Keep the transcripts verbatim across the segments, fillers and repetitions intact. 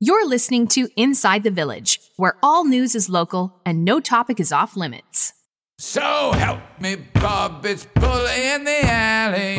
You're listening to Inside the Village, where all news is local and no topic is off limits. So help me, Bob, it's bully in the alley.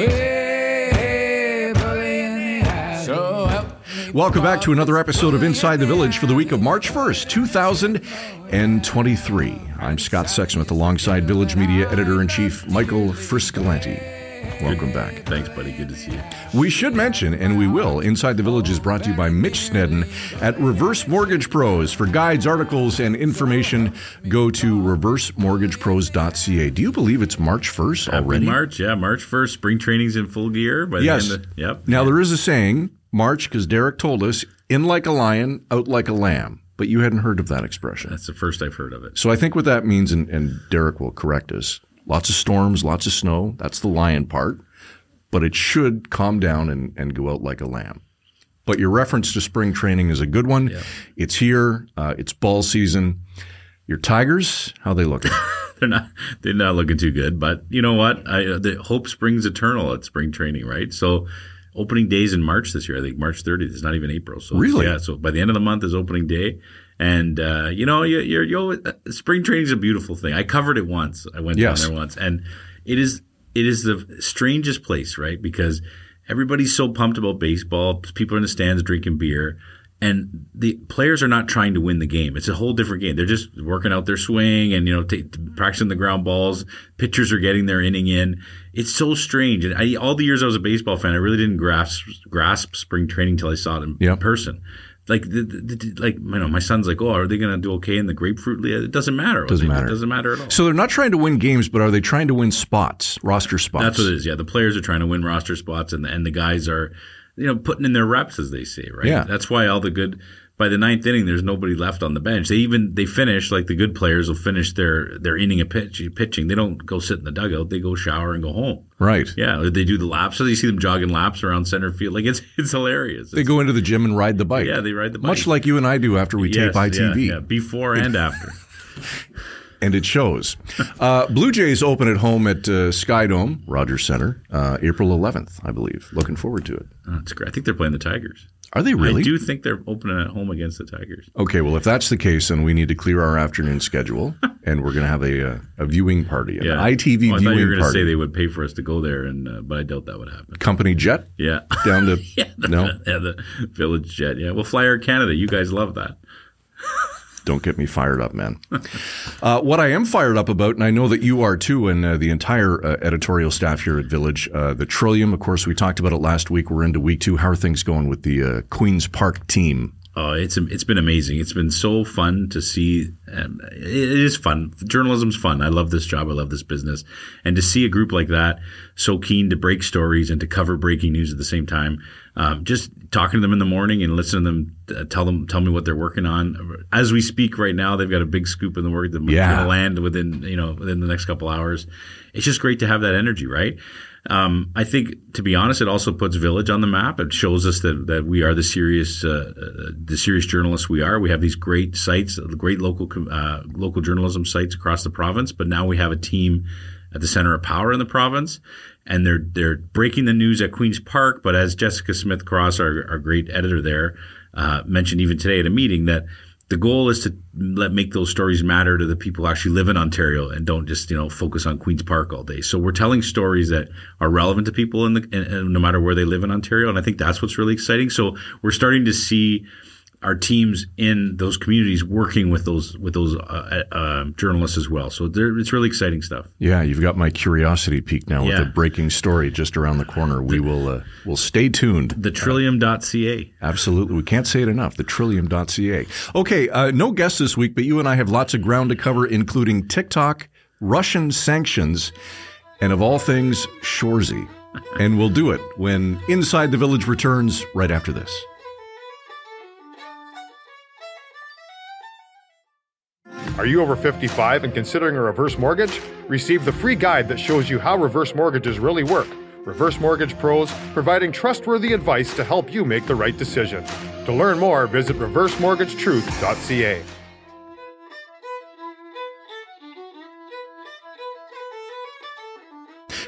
Hey, bully in the alley. So help me, Welcome back to another episode of Inside the Village for the week of March first, two thousand twenty-three. I'm Scott Sexsmith alongside Village Media Editor-in-Chief Michael Friscalenti. Welcome Good. back. Thanks, buddy. Good to see you. We should mention, and we will, Inside the Village is brought to you by Mitch Snedden at Reverse Mortgage Pros. For guides, articles, and information, go to reverse mortgage pros dot c a. Do you believe it's March first already? Happy March, yeah. March first. Spring training's in full gear. By the Yes. end of, yep. Now, there is a saying, March, because Derek told us, in like a lion, out like a lamb. But you hadn't heard of that expression. That's the first I've heard of it. So I think what that means, and, and Derek will correct us, lots of storms, lots of snow. That's the lion part. But it should calm down and, and go out like a lamb. But your reference to spring training is a good one. Yeah. It's here. Uh, it's ball season. Your Tigers, how they looking? they're not they're not looking too good. But you know what? I, the hope springs eternal at spring training, right? So opening days in March this year. I think March thirtieth. It's not even April. So really? Yeah. So by the end of the month is opening day. And, uh, you know, you, you're, you're, spring training is a beautiful thing. I covered it once. I went yes. down there once. And it is – It is the strangest place, right? Because everybody's so pumped about baseball. People are in the stands drinking beer. And the players are not trying to win the game. It's a whole different game. They're just working out their swing and, you know, t- practicing the ground balls. Pitchers are getting their inning in. It's so strange. And I, all the years I was a baseball fan, I really didn't grasp grasp spring training until I saw it in yep. person. Like, the, the, the, like you know, my son's like, oh, are they going to do okay in the grapefruit league? It doesn't matter. Doesn't they, matter. It doesn't matter at all. So they're not trying to win games, but are they trying to win spots, roster spots? That's what it is. Yeah, the players are trying to win roster spots, and the, and the guys are, you know, putting in their reps, as they say, right? Yeah. That's why all the good. By the ninth inning, there's nobody left on the bench. They even they finish like the good players will finish their their inning of pitch, pitching. They don't go sit in the dugout. They go shower and go home. Right. Yeah. They do the laps. So you see them jogging laps around center field. Like it's it's hilarious. It's, They go into the gym and ride the bike. Yeah, they ride the bike. Much like you and I do after we yes, tape I T V. Yeah, yeah, before and after. And it shows. Uh, Blue Jays open at home at uh, Sky Dome, Rogers Center, uh, April eleventh, I believe. Looking forward to it. Oh, that's great. I think they're playing the Tigers. Are they really? I do think they're opening at home against the Tigers. Okay, well, if that's the case, then we need to clear our afternoon schedule, and we're going to have a, uh, a viewing party, an Yeah. I T V oh, I viewing thought you were going to party. say they would pay for us to go there, and uh, but I doubt that would happen. Company jet? Yeah. Down to yeah, the, no? Yeah, the Village Jet. Yeah, we'll fly Air Canada. You guys love that. Don't get me fired up, man. uh, what I am fired up about, and I know that you are too, and uh, the entire uh, editorial staff here at Village, uh, the Trillium, of course, we talked about it last week. We're into week two. How are things going with the uh, Queen's Park team? Oh, it's it's been amazing. It's been so fun to see. Um, it is fun. Journalism's fun. I love this job. I love this business. And to see a group like that so keen to break stories and to cover breaking news at the same time, um, just talking to them in the morning and listening to them uh, tell them tell me what they're working on. As we speak right now, they've got a big scoop in the work that's yeah. going to land within you know within the next couple hours. It's just great to have that energy, right? Um, I think, to be honest, it also puts Village on the map. It shows us that, that we are the serious, uh, the serious journalists we are. We have these great sites, great local, uh, local journalism sites across the province, but now we have a team at the center of power in the province, and they're, they're breaking the news at Queen's Park. But as Jessica Smith Cross, our, our great editor there, uh, mentioned even today at a meeting, that the goal is to let make those stories matter to the people who actually live in Ontario and don't just, you know, focus on Queen's Park all day. So we're telling stories that are relevant to people in the, in, in, no matter where they live in Ontario. And I think that's what's really exciting. So we're starting to see our teams in those communities working with those with those uh, uh, journalists as well. So it's really exciting stuff. Yeah, you've got my curiosity peaked now with Yeah. a breaking story just around the corner. We will uh, will stay tuned. The trillium dot c a. Uh, absolutely. We can't say it enough. The trillium dot c a. Okay, uh, no guests this week, but you and I have lots of ground to cover, including TikTok, Russian sanctions, and of all things, Shoresy. And we'll do it when Inside the Village returns right after this. Are you over fifty-five and considering a reverse mortgage? Receive the free guide that shows you how reverse mortgages really work. Reverse Mortgage Pros, providing trustworthy advice to help you make the right decision. To learn more, visit reverse mortgage truth dot c a.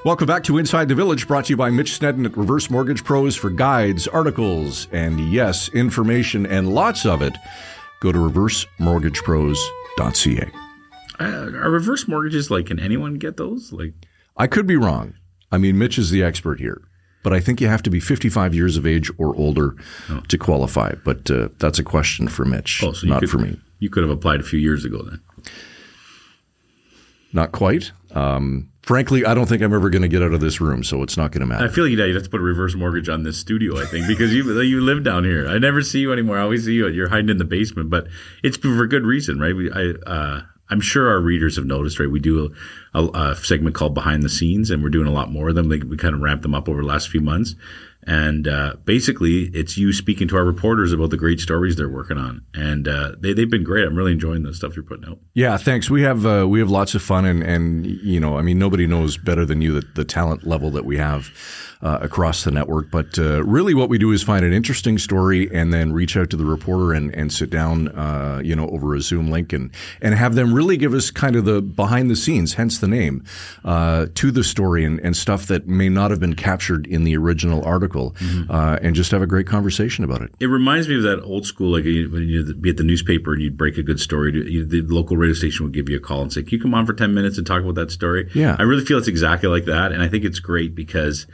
Welcome back to Inside the Village, brought to you by Mitch Snedden at Reverse Mortgage Pros for guides, articles, and yes, information, and lots of it. Go to reverse mortgage pros dot c a. Uh, are reverse mortgages, like, can anyone get those? Like, I could be wrong. I mean, Mitch is the expert here, but I think you have to be fifty-five years of age or older oh. to qualify. But uh, that's a question for Mitch, oh, so not could, for me. You could have applied a few years ago then. Not quite. Um, frankly, I don't think I'm ever going to get out of this room, so it's not going to matter. I feel like you'd have to put a reverse mortgage on this studio, I think, because you you live down here. I never see you anymore. I always see you. You're hiding in the basement, but it's for good reason, right? We, I, uh, I'm sure our readers have noticed, right? We do a, a, a segment called Behind the Scenes, and we're doing a lot more of them. Like, we kind of ramped them up over the last few months. And uh, basically, it's you speaking to our reporters about the great stories they're working on, and uh, they they've been great. I'm really enjoying the stuff you're putting out. Yeah, thanks. We have uh, we have lots of fun, and and you know, I mean, nobody knows better than you the, the talent level that we have uh, across the network. But uh, really, what we do is find an interesting story, and then reach out to the reporter and and sit down, uh, you know, over a Zoom link, and and have them really give us kind of the behind the scenes, hence the name, uh, to the story, and and stuff that may not have been captured in the original article. Mm-hmm. Uh, and just have a great conversation about it. It reminds me of that old school, like when you'd be at the newspaper and you'd break a good story. The local radio station would give you a call and say, "Can you come on for ten minutes and talk about that story?" Yeah, I really feel it's exactly like that, and I think it's great because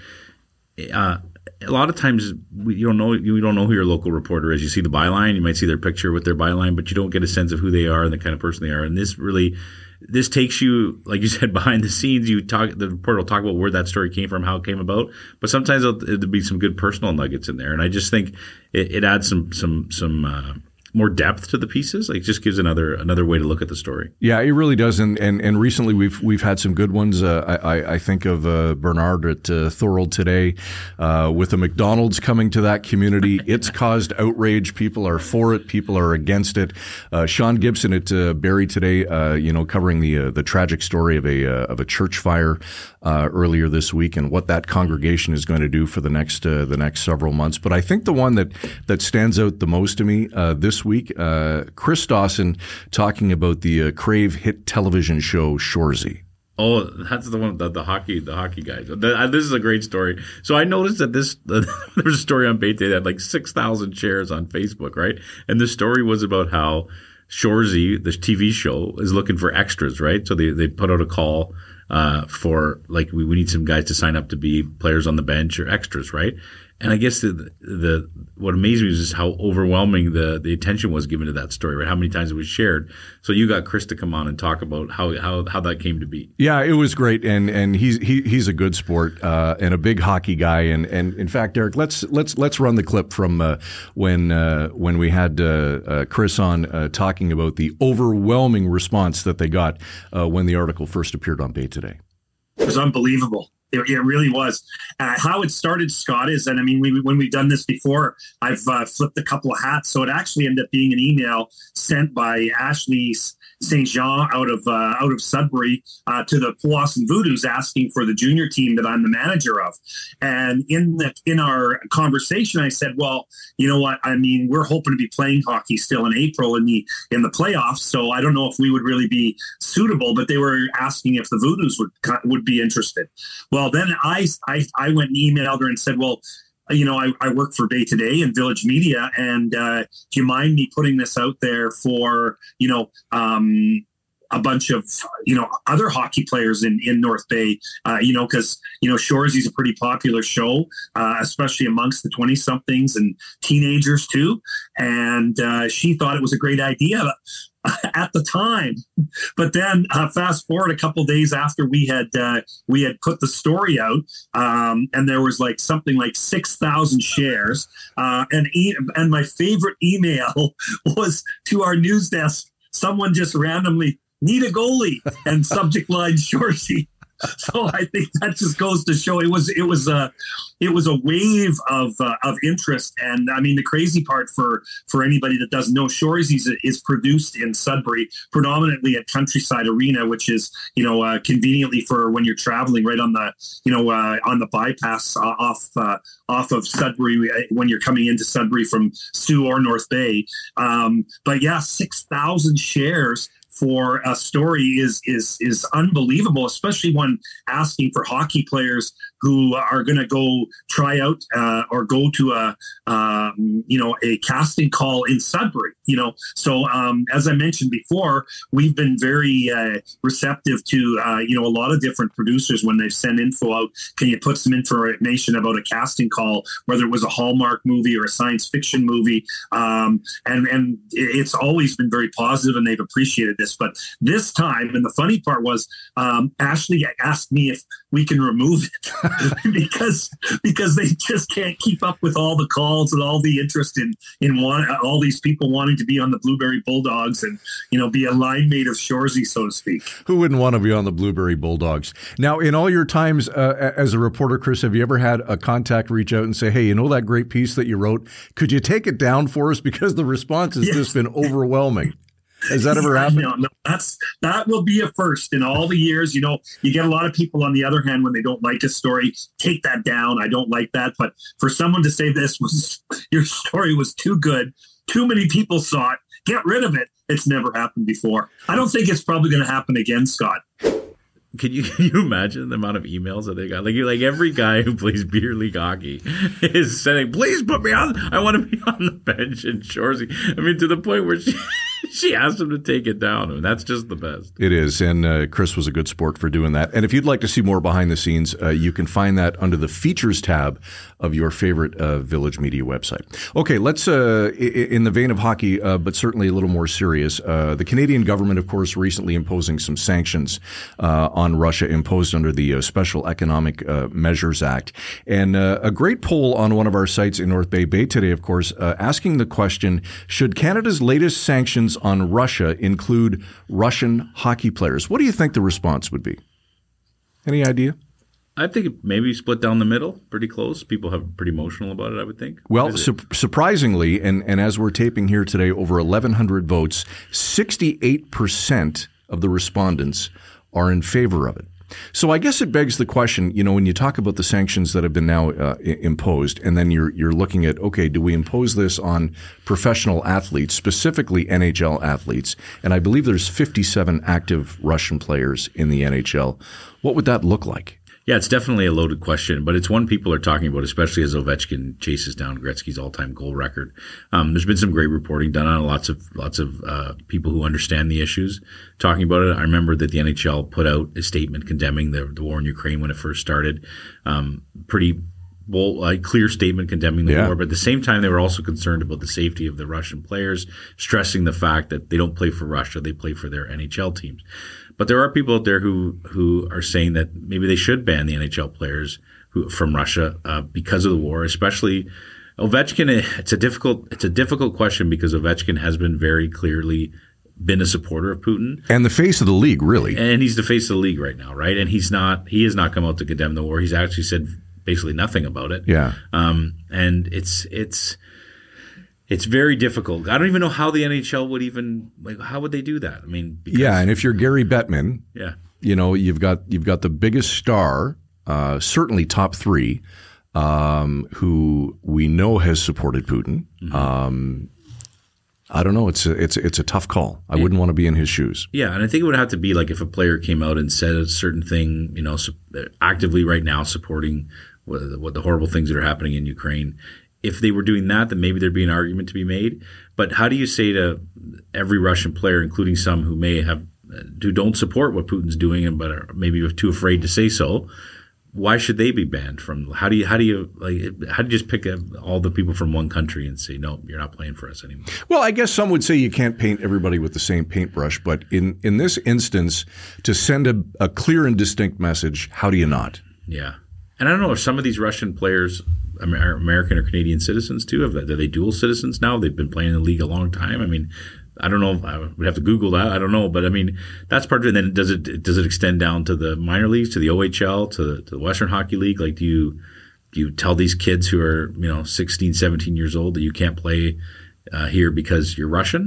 uh, a lot of times we, you don't know you don't know who your local reporter is. You see the byline, you might see their picture with their byline, but you don't get a sense of who they are and the kind of person they are. And this really. This takes you, like you said, behind the scenes. You talk, the reporter will talk about where that story came from, how it came about. But sometimes there'll, there'll be some good personal nuggets in there, and I just think it, it adds some some some uh, more depth to the pieces. Like, it just gives another another way to look at the story. Yeah, it really does. And and, and recently we've we've had some good ones. Uh, I I think of uh, Bernard at uh, Thorold today, uh, with the McDonald's coming to that community. It's caused outrage. People are for it. People are against it. Uh, Sean Gibson at uh, Barrie today, uh, you know, covering the uh, the tragic story of a uh, of a church fire uh, earlier this week, and what that congregation is going to do for the next uh, the next several months. But I think the one that that stands out the most to me uh, this week, uh, Chris Dawson talking about the uh, Crave hit television show Shoresy. Oh, that's the one, the, the hockey, the hockey guys. The, this is a great story. So I noticed that this, uh, there was a story on Bay Day that had like six thousand shares on Facebook, right? And the story was about how Shoresy, the T V show, is looking for extras, right? So they, they put out a call uh, for, like, we, we need some guys to sign up to be players on the bench or extras, right? And I guess the, the what amazed me was just how overwhelming the, the attention was given to that story, right? How many times it was shared. So you got Chris to come on and talk about how how, how that came to be. Yeah, it was great, and and he's he, he's a good sport uh, and a big hockey guy. And, and in fact, Derek, let's let's let's run the clip from uh, when uh, when we had uh, uh, Chris on uh, talking about the overwhelming response that they got uh, when the article first appeared on Bay Today. It was unbelievable. It, it really was. Uh, how it started, Scott, is, and I mean, we, when we've done this before, I've uh, flipped a couple of hats. So it actually ended up being an email sent by Ashley Saint Jean out of uh, out of Sudbury uh, to the Powassan Voodoos, asking for the junior team that I'm the manager of. And in the, in our conversation, I said, well, you know what? I mean, we're hoping to be playing hockey still in April in the in the playoffs. So I don't know if we would really be suitable. But they were asking if the Voodoos would would be interested. Well, then I I, I went and emailed her and said, well, you know, I, I work for Bay Today and Village Media, and uh, do you mind me putting this out there for, you know, um, a bunch of, you know, other hockey players in, in North Bay, uh, you know, because, you know, Shoresy's a pretty popular show, uh, especially amongst the twenty-somethings and teenagers too. And uh, she thought it was a great idea at the time. But then uh, fast forward a couple of days after we had uh, we had put the story out, um, and there was like something like six thousand shares. Uh, and e- and my favorite email was to our news desk. Someone just randomly, need a goalie, and subject line Shoresy. So I think that just goes to show it was it was a it was a wave of uh, of interest. And I mean, the crazy part for for anybody that doesn't know, Shoresy is, is produced in Sudbury, predominantly at Countryside Arena, which is, you know, uh, conveniently for when you're traveling right on the, you know, uh, on the bypass uh, off uh, off of Sudbury when you're coming into Sudbury from Sioux or North Bay. Um, but yeah, six thousand shares. for a story is is is unbelievable, especially when asking for hockey players who are going to go try out uh, or go to a uh, you know a casting call in Sudbury. You know, so um, as I mentioned before, we've been very uh, receptive to uh, you know a lot of different producers when they've sent info out. Can you put some information about a casting call, whether it was a Hallmark movie or a science fiction movie? Um, and and it's always been very positive, and they've appreciated this. But this time, and the funny part was, um, Ashley asked me if we can remove it because because they just can't keep up with all the calls and all the interest in in one, all these people wanting to be on the Blueberry Bulldogs and you know be a line mate of Shoresy, so to speak. Who wouldn't want to be on the Blueberry Bulldogs? Now, in all your times uh, as a reporter, Chris, have you ever had a contact reach out and say, "Hey, you know that great piece that you wrote? Could you take it down for us?" Because the response has yes. just been overwhelming. Has that ever happened? No, no, that's that will be a first in all the years. You know, you get a lot of people on the other hand when they don't like a story, take that down. I don't like that. But for someone to say this was your story was too good, too many people saw it, get rid of it. It's never happened before. I don't think it's probably going to happen again, Scott. Can you can you imagine the amount of emails that they got? Like like every guy who plays beer league hockey is saying, "Please put me on. I want to be on the bench in Shoresy." I mean, to the point where she she asked him to take it down. I mean, that's just the best. It is, and uh, Chris was a good sport for doing that. And if you'd like to see more behind the scenes, uh, you can find that under the features tab of your favorite uh, Village Media website. Okay, let's uh, in the vein of hockey, uh, but certainly a little more serious. Uh, the Canadian government, of course, recently imposing some sanctions uh, on Russia, imposed under the uh, Special Economic uh, Measures Act. And uh, a great poll on one of our sites in North Bay Bay today, of course, uh, asking the question, should Canada's latest sanctions on Russia include Russian hockey players? What do you think the response would be? Any idea? I think it maybe split down the middle, pretty close. People have pretty emotional about it, I would think. Well, su- surprisingly, and, and as we're taping here today, over eleven hundred votes, sixty-eight percent of the respondents are in favor of it. So I guess it begs the question, you know, when you talk about the sanctions that have been now uh, imposed, and then you're you're looking at, okay, do we impose this on professional athletes, specifically N H L athletes? And I believe there's fifty-seven active Russian players in the N H L. What would that look like? Yeah, it's definitely a loaded question, but it's one people are talking about, especially as Ovechkin chases down Gretzky's all-time goal record. Um, there's been some great reporting done on it, lots of lots of uh, people who understand the issues talking about it. I remember that the N H L put out a statement condemning the, the war in Ukraine when it first started. Um, pretty bold, uh, clear statement condemning the yeah. war, but at the same time, they were also concerned about the safety of the Russian players, stressing the fact that they don't play for Russia, they play for their N H L teams. But there are people out there who who are saying that maybe they should ban the N H L players who, from Russia uh, because of the war, especially Ovechkin. It's a difficult it's a difficult question because Ovechkin has been very clearly been a supporter of Putin and the face of the league, really, and he's the face of the league right now, right? And he's not he has not come out to condemn the war. He's actually said basically nothing about it. Yeah, um, and it's it's. It's very difficult. I don't even know how the N H L would even like. How would they do that? I mean, because, yeah. And if you're Gary Bettman, yeah, you know you've got you've got the biggest star, uh, certainly top three, um, who we know has supported Putin. Mm-hmm. Um, I don't know. It's a, it's it's a tough call. I yeah. wouldn't want to be in his shoes. Yeah, and I think it would have to be like if a player came out and said a certain thing, you know, su- actively right now supporting what, what the horrible things that are happening in Ukraine. If they were doing that, then maybe there'd be an argument to be made. But how do you say to every Russian player, including some who may have, who don't support what Putin's doing, and but are maybe too afraid to say so, why should they be banned from? How do you how do you like how do you just pick up all the people from one country and say no, you're not playing for us anymore? Well, I guess some would say you can't paint everybody with the same paintbrush, but in in this instance, to send a, a clear and distinct message, how do you not? Yeah, and I don't know if some of these Russian players are American or Canadian citizens too. Are they dual citizens now? They've been playing in the league a long time. I mean, I don't know. I would have to Google that. I don't know, but I mean, that's part of it. And then does it does it extend down to the minor leagues, to the O H L, to the, to the Western Hockey League? Like, do you do you tell these kids who are you know sixteen, seventeen years old that you can't play uh, here because you're Russian?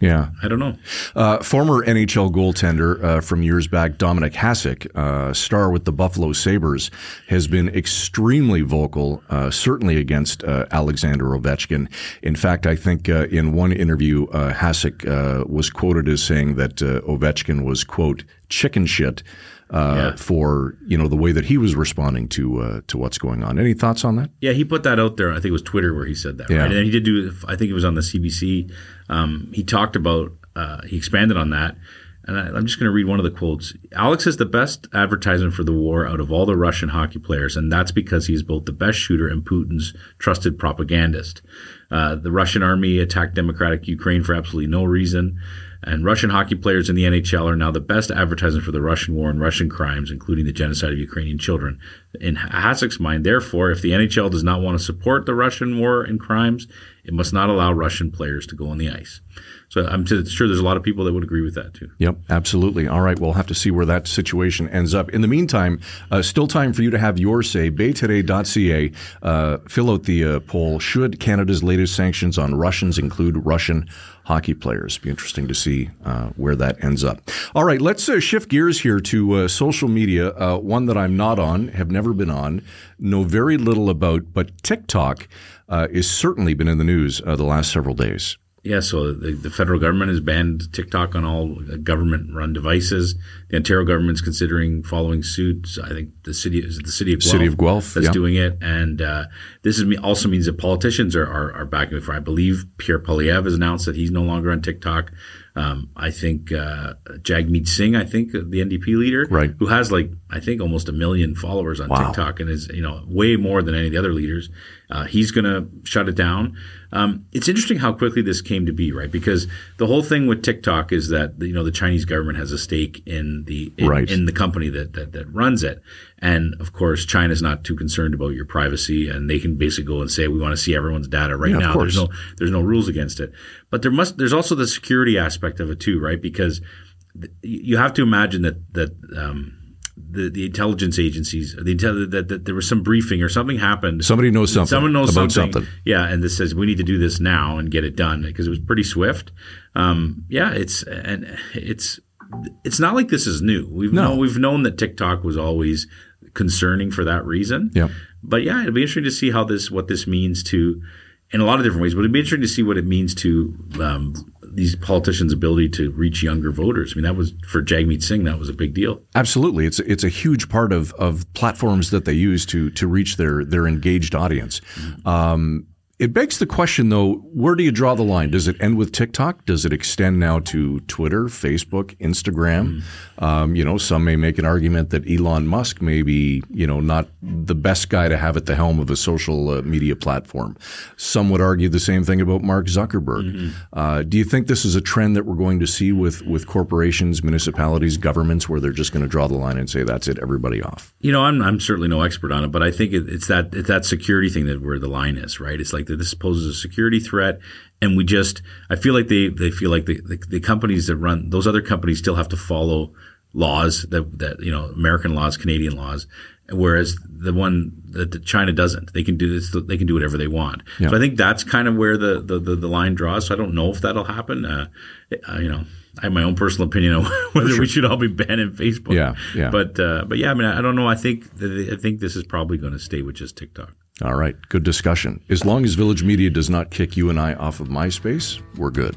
Yeah. I don't know. Uh, former N H L goaltender uh, from years back, Dominik Hasek, uh, star with the Buffalo Sabres, has been extremely vocal, uh, certainly against uh, Alexander Ovechkin. In fact, I think uh, in one interview, uh, Hasek uh, was quoted as saying that uh, Ovechkin was, quote, chicken shit uh, yeah. for, you know, the way that he was responding to uh, to what's going on. Any thoughts on that? Yeah, he put that out there. I think it was Twitter where he said that. Yeah. Right? And he did do, I think it was on the C B C. Um, he talked about, uh, he expanded on that. And I, I'm just going to read one of the quotes. Alex is the best advertisement for the war out of all the Russian hockey players, and that's because he's both the best shooter and Putin's trusted propagandist. Uh, the Russian army attacked democratic Ukraine for absolutely no reason. And Russian hockey players in the N H L are now the best advertisement for the Russian war and Russian crimes, including the genocide of Ukrainian children. In Hasek's mind, therefore, if the N H L does not want to support the Russian war and crimes, it must not allow Russian players to go on the ice. So I'm sure there's a lot of people that would agree with that too. Yep, absolutely. All right, we'll have to see where that situation ends up. In the meantime, uh, still time for you to have your say. bay today dot c a. Uh, fill out the uh, poll. Should Canada's latest sanctions on Russians include Russian hockey players? Be interesting to see uh, where that ends up. All right, let's uh, shift gears here to uh, social media, uh, one that I'm not on, have never been on, know very little about, but TikTok uh, has certainly been in the news uh, the last several days. Yeah, so the, the federal government has banned TikTok on all government-run devices. The Ontario government's considering following suit. I think the city is the city of Guelph, city of Guelph that's yeah. doing it, and uh, this is also means that politicians are are, are backing it. For I believe Pierre Poilievre has announced that he's no longer on TikTok. Um, I think uh, Jagmeet Singh, I think the N D P leader, right. who has like I think almost a million followers on wow. TikTok and is you know way more than any of the other leaders. Uh, he's going to shut it down. Um, it's interesting how quickly this came to be, right? Because the whole thing with TikTok is that you know the Chinese government has a stake in the in, right. in the company that, that that runs it, and of course China's not too concerned about your privacy, and they can basically go and say we want to see everyone's data right yeah, now. There's no there's no rules against it, but there must there's also the security aspect of it too, right? Because th- you have to imagine that that. Um, The, the intelligence agencies, the intel- that, that there was some briefing or something happened. Somebody knows something. Someone knows about something. something. Yeah, and this says we need to do this now and get it done because it was pretty swift. Um, yeah, it's and it's it's not like this is new. We've no. known, we've known that TikTok was always concerning for that reason. Yeah. But yeah, it'll be interesting to see how this what this means to in a lot of different ways. But it'd be interesting to see what it means to um, these politicians' ability to reach younger voters. I mean, that was for Jagmeet Singh, that was a big deal. Absolutely, it's it's a huge part of of platforms that they use to to reach their their engaged audience. Mm-hmm. Um, it begs the question, though, where do you draw the line? Does it end with TikTok? Does it extend now to Twitter, Facebook, Instagram? Mm-hmm. Um, you know, some may make an argument that Elon Musk may be, you know, not the best guy to have at the helm of a social uh, media platform. Some would argue the same thing about Mark Zuckerberg. Mm-hmm. Uh, do you think this is a trend that we're going to see with, with corporations, municipalities, governments, where they're just going to draw the line and say, that's it, everybody off? You know, I'm I'm certainly no expert on it, but I think it, it's that it's that security thing that where the line is, right? It's like that this poses a security threat, and we just I feel like they, they feel like the, the the companies that run those other companies still have to follow laws that that you know American laws, Canadian laws, whereas the one that China doesn't. They can do this. They can do whatever they want. Yeah. So I think that's kind of where the, the, the, the line draws. So I don't know if that'll happen. Uh, uh, you know, I have my own personal opinion on whether sure. we should all be banning Facebook. Yeah, yeah. But uh, but yeah, I mean, I don't know. I think I think this is probably going to stay with just TikTok. All right, good discussion. As long as Village Media does not kick you and I off of MySpace, we're good.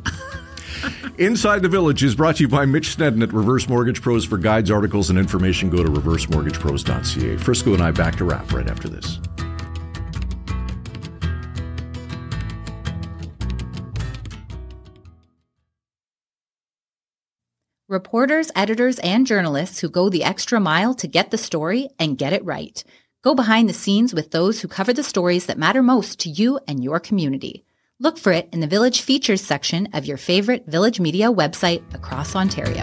Inside the Village is brought to you by Mitch Snedden at Reverse Mortgage Pros. For guides, articles, and information, go to reverse mortgage pros dot c a. Frisco and I back to wrap right after this. Reporters, editors, and journalists who go the extra mile to get the story and get it right. Go behind the scenes with those who cover the stories that matter most to you and your community. Look for it in the Village Features section of your favorite Village Media website across Ontario.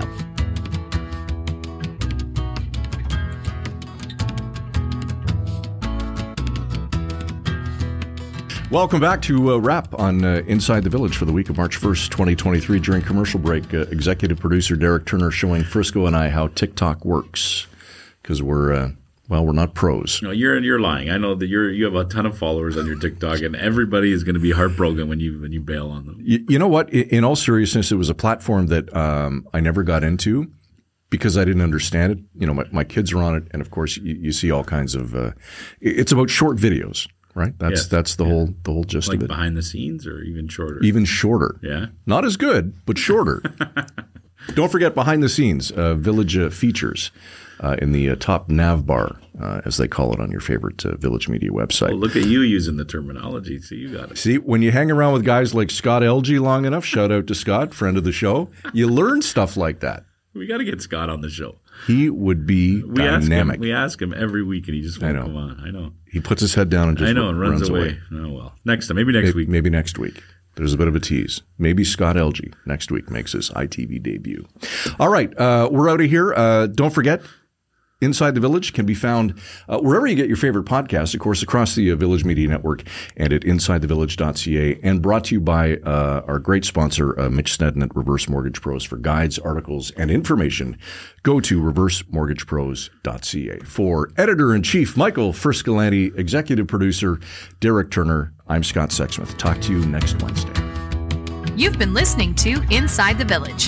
Welcome back to uh, Wrap on uh, Inside the Village for the week of March first, twenty twenty-three. During commercial break, uh, executive producer Derek Turner showing Frisco and I how TikTok works, because we're uh, well, we're not pros. No, you're you're lying. I know that you're you have a ton of followers on your TikTok, and everybody is going to be heartbroken when you when you bail on them. You, you know what? In, in all seriousness, it was a platform that um, I never got into because I didn't understand it. You know, my, my kids are on it, and of course, you, you see all kinds of. Uh, it's about short videos, right? That's Yes. that's the Yeah. whole the whole gist Like of it. behind the scenes, or even shorter. Even shorter. Yeah. Not as good, but shorter. Don't forget behind the scenes, uh, Village uh, features uh, in the uh, top nav bar, uh, as they call it on your favorite uh, Village Media website. Well, look at you using the terminology. See, you got it. See, when you hang around with guys like Scott L G long enough, shout out to Scott, friend of the show, you learn stuff like that. We got to get Scott on the show. He would be We ask him. dynamic. We ask him every week, and he just won't I know. come on. I know. He puts his head down and just I know, and runs, runs away. away. Oh well. Next time, maybe next Maybe, week. maybe next week. There's a bit of a tease. Maybe Scott L G next week makes his I T V debut. All right, uh, we're out of here. Uh, don't forget, Inside the Village can be found uh, wherever you get your favorite podcasts, of course, across the uh, Village Media Network and at inside the village dot c a, and brought to you by uh, our great sponsor, uh, Mitch Snedden at Reverse Mortgage Pros. For guides, articles, and information, go to reverse mortgage pros dot c a. For Editor-in-Chief Michael Friscolanti, Executive Producer Derek Turner, I'm Scott Sexsmith. Talk to you next Wednesday. You've been listening to Inside the Village.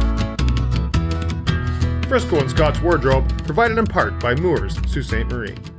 Frisco and Scott's Wardrobe, provided in part by Moores, Sault Ste. Marie.